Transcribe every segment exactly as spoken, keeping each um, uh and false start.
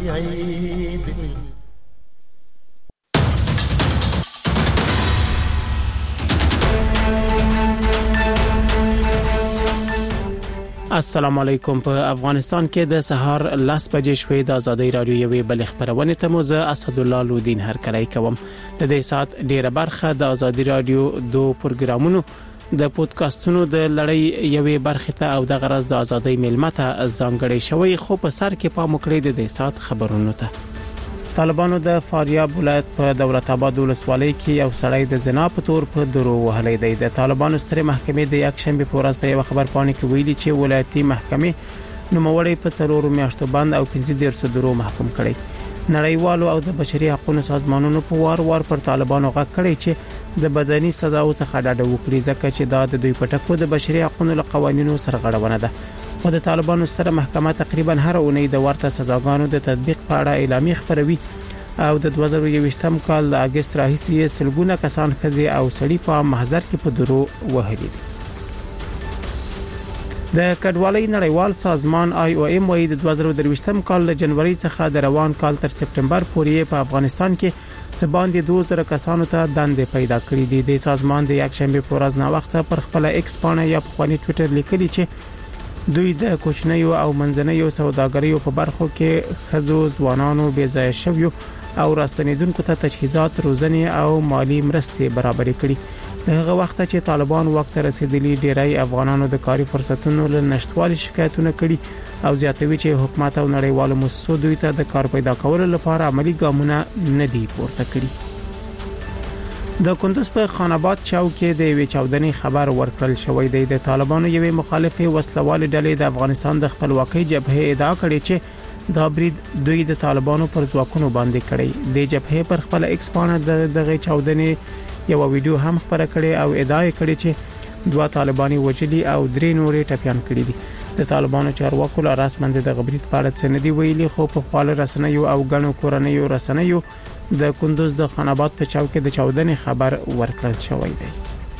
عيد. السلام علیکم. په افغانستان کې د سهار لاس بجې شوې د ازادي رادیو یوې بل خبرونه ته مو زه اسد الله لودین هر کړی کوم. د دې سات ډیره برخه د ازادي رادیو دو پروګرامونو د پودکاسټونو د لړۍ یوې برخه ته او د غرض د ازادي ملمته ځانګړې شوی، خو په سر کې پام وکړئ د دې سات خبرونو ته. طالبانو د فاریاب ولایت په دولت آباد ولسوالۍ کې یو سړی د زنا په تور په درو وهلی دی. د طالبانو سترې محکمې د یک شنبه په ورځ په یو خبر پاڼه کې ویلي چې ولایتي محکمې نوموړی په څلورو میاشتو بند او پنځه دیرش درو محکوم کړی. نړیوالو او د بشري حقوقو سازمانونو په وار وار پر طالبانو غږ کړی چې د بدني سزاو څخه ډډه وکړي، ځکه چې دا د دوی په ټکو د بشري حقوقو قوانینو سرغړونه ده. خو د طالبانو سره محکمه تقریبا هر اونۍ د ورته سزاګانو د تطبیق په اړه اعلامیه خپروي او د دوه زره یوویشتم کال د اگست راهیسې سلګونه کسان خزي او سړي په محضر کې په درو وهلي دي. د کډوالۍ نړیوال سازمان آی او ایم وايي د دوه زره درویشتم کال له جنوري څخه د روان کال تر سپټمبر پورې په افغانستان کې څه باندې دوه زره کسانو ته دندې پیدا کړې دي. د سازمان د یک شنبه په ورځ نا وخت پر خپل ایکس پاڼه یا په خپل ټوئیټر لیکلي چې دوی د کوچنیو او منځنیو سوداګریو په برخو کې خزو ځوانانو بې ځای شویو او راستنیدونکو ته تجهیزات، روزنې او مالی مرستې برابرې کړي. دغه وخت چې طالبان وخت رسیدلی ډیری افغانانو د کاري فرصتونو له نشټوالي شکایتونه کړي او زیاتوي چې حکومت او نړیوالو مؤسسو دوی ته د کار پیدا کولو لپاره عملی ګامونه نه دي پورته کړي. د کندوز په خان آباد چوک کې د وی چاودنې خبر ورکړل شوې دی. د طالبانو یوې مخالفه وسلوال ډلې د افغانستان د خپلواکۍ جبهه ادعا کړې چې دا برید دوی د طالبانو پر ځواکونو باندې کړی. د جبهه پر خپل ایکس پاڼه دغه چاودنې یو ویډیو هم خبره کړې او ادعا کړې چې دوه طالباني وجلي او درې نورې ټپيان کړي دي. د طالبانو چارواکو له رسمند د غبرید په اړه څه نه دی ویلي، خو په خپل رسنیو او غنو کورنیو رسنیو د کندوز د خان آباد په چوک کې د چاودنې خبر ورکړل شوی دی.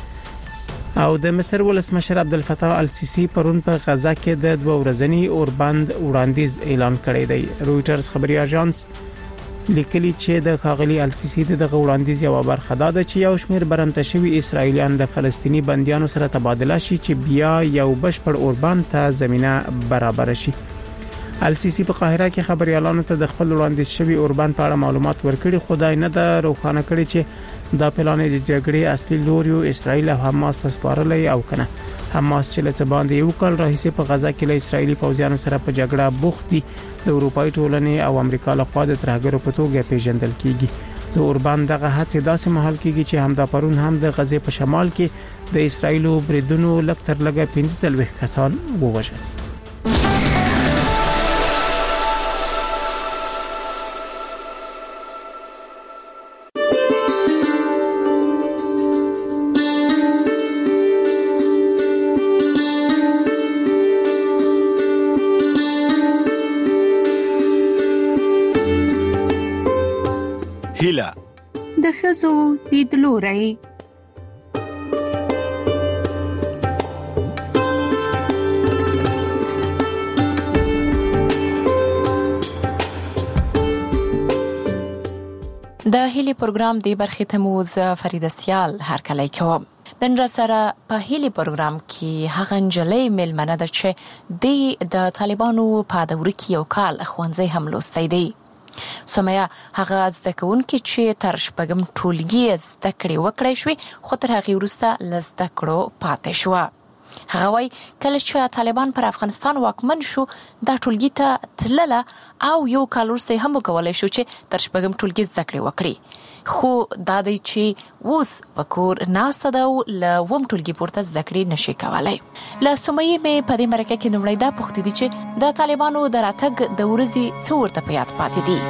او د مصر ولسمشر عبدالفتاح السیسی پرون په غزا کې د دوه ورځنی اوربند وړاندیز اعلان کړی دی. رويټرز خبري اژانس لیکلي چې د خاغلی السیسی دغه وړاندیز یو برخه ده چې یو شمېر برمته شوی اسرایلیان د فلسطینی بنديانو سره تبادله شي چې بیا یو بشپړ اوربند ته زمينه برابر شي. السیسی په قاهره کې خبريالانو ته د خپل وړاندیز شوی اوربند په اړه معلومات ورکړي، خدای نه د روښانه کړي چې دا پلان د جګړې اصلي لوریو اسرائیل او حماس ته سپارلې او کنه. حماس چې له باندې یو کال راهیسې په غزا کې له اسرایلی پوځیانو سره په جګړه بوخت دي، د اروپאי ټولنې او امریکا له خوا د ترهګرو په توګه پیژندل کیږي. د اوربند دغه هڅې داسې محل کیږي چې همدا پرون هم د غزې په شمال کې د اسرایلو بریدونو لکتر لګه پنځه څلوېښت کسان ووژل. د ښځو لیدلوری. د هیلي پروګرام دی برخه ته مو ز فرید استیال هر کله کوم. نن را سره په هیلي پروګرام کې هغه نجلې ملمنه ده چې د طالبانو په دور کې یو کال خوانځي هم لوستي دی. سمیا هغه زده کوونکي چې تر شپږم ټولګي زده کړې وکړې شوې، خو تر هغه وروسته لزده کړو پاتې شو. هغه وايي کله چې طالبان پر افغانستان واکمن شو دا ټولګي ته تلله او یو کال وروسته هم وکولای شو چې تر شپږم ټولګي زده کړې وکړي، خو دا دی چې اوس په کور ناسته ده او له وم ټولګي پورته زده کړې نشي کولای. له سمیې مې په دې مرکه کې لومړی دا پوښتنه دي چې د طالبانو د راتګ د ورځې څو ورته په یاد پاتې دي.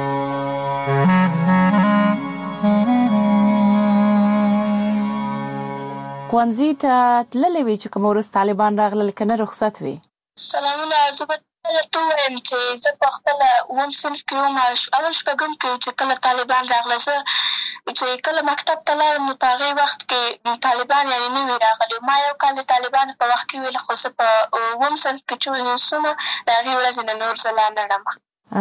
خوانزی ته تللې وی چې کوم ورځ طالبان راغلل کنه رخصت وي؟ سلامونه، زه به درته وایم چې زه په خپله اووم صنف کې وم، اول شپږم کې چې کله طالبان راغله، زه چې کله مکتب ته لاړم نو په هغې وخت کې طالبان یعنې نه وي راغلي. ما یو کال د طالبانو په وخت کې ویل، خو زه په اووم صنف کې چې سومه د هغې ورځې نه نور زه لا نه ړم.